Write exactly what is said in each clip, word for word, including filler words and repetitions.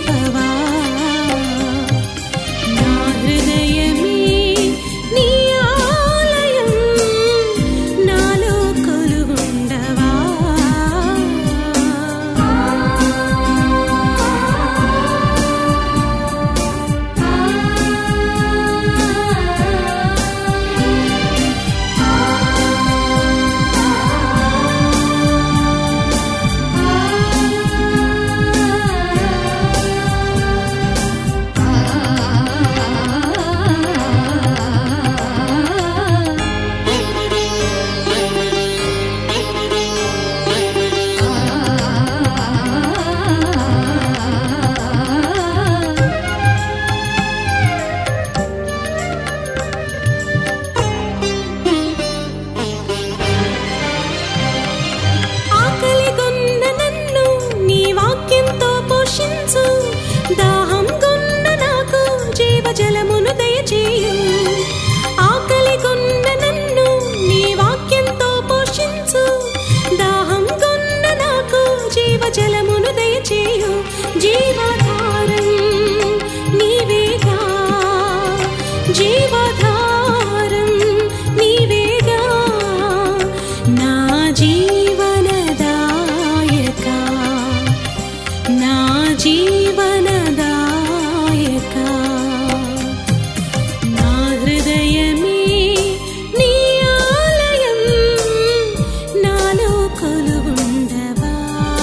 నింపవా నా హృదయమే నీ ఆలయం నాలో కొలువుండవా దాహం కొన్న నాకు జీవజలమును దయచేయు ఆకలి కొన్న నన్ను నీ వాక్యంతో పోషించు దాహం కొన్న నాకు జీవజలమును దయచేయు జీవాధారం నీవేగా జీవాధారం నీవేగా నా జీవనదాయక నా జీవనదాయక నా హృదయమే నీ ఆలయం నాలో కొలువుండవా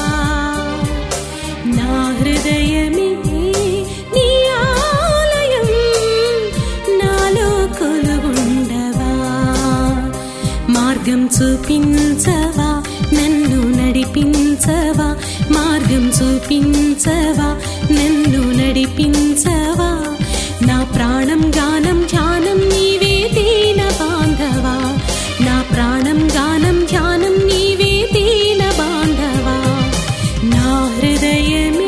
నా హృదయమే నీ ఆలయం నాలో కొలువుండవా మార్గం చూపించవా నన్ను నడిపించవా మార్గం చూపించవా నన్ను నడిపించవా నా ప్రాణం గానం ధ్యానం నీవే దీన బాంధవా నా ప్రాణం గానం ధ్యానం నీవే దీన బాంధవా నా హృదయం